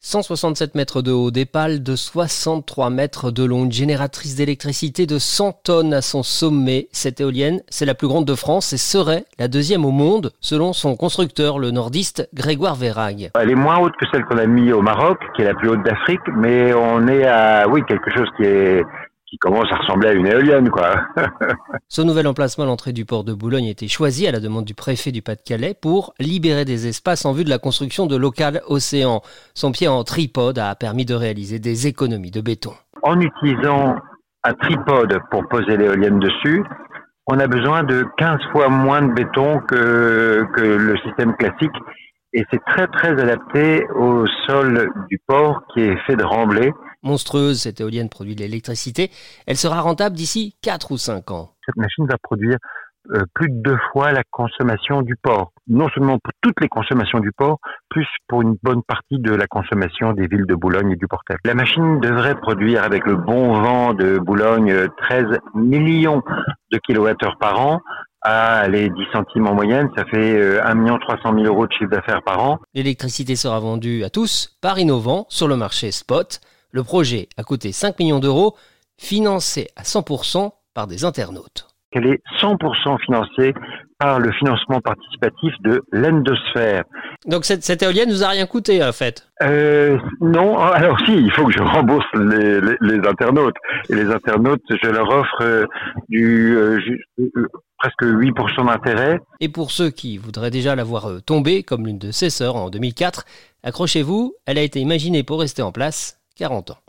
167 mètres de haut, des pales de 63 mètres de long, une génératrice d'électricité de 100 tonnes à son sommet. Cette éolienne, c'est la plus grande de France et serait la deuxième au monde, selon son constructeur, le nordiste Grégoire Verhaeghe. Elle est moins haute que celle qu'on a mis au Maroc, qui est la plus haute d'Afrique, mais on est à, quelque chose qui commence à ressembler à une éolienne, quoi. Ce nouvel emplacement à l'entrée du port de Boulogne a été choisi à la demande du préfet du Pas-de-Calais pour libérer des espaces en vue de la construction de locales océans. Son pied en tripode a permis de réaliser des économies de béton. En utilisant un tripode pour poser l'éolienne dessus, on a besoin de 15 fois moins de béton que le système classique. Et c'est très très adapté au sol du port qui est fait de remblai. Monstrueuse, cette éolienne produit de l'électricité. Elle sera rentable d'ici 4 ou 5 ans. Cette machine va produire plus de 2 fois la consommation du port. Non seulement pour toutes les consommations du port, plus pour une bonne partie de la consommation des villes de Boulogne et du Portel. La machine devrait produire, avec le bon vent de Boulogne, 13 millions de kilowattheures par an. Les 10 centimes en moyenne, ça fait 1 300 000 euros de chiffre d'affaires par an. L'électricité sera vendue à tous par Innovant sur le marché spot. Le projet a coûté 5 millions d'euros, financé à 100% par des internautes. Elle est 100% financée par le financement participatif de l'Endosphère. Donc cette éolienne ne vous a rien coûté en fait? Non, alors si, il faut que je rembourse les internautes. Et les internautes, je leur offre presque 8% d'intérêt. Et pour ceux qui voudraient déjà la voir tomber, comme l'une de ses sœurs en 2004, accrochez-vous, elle a été imaginée pour rester en place 40 ans.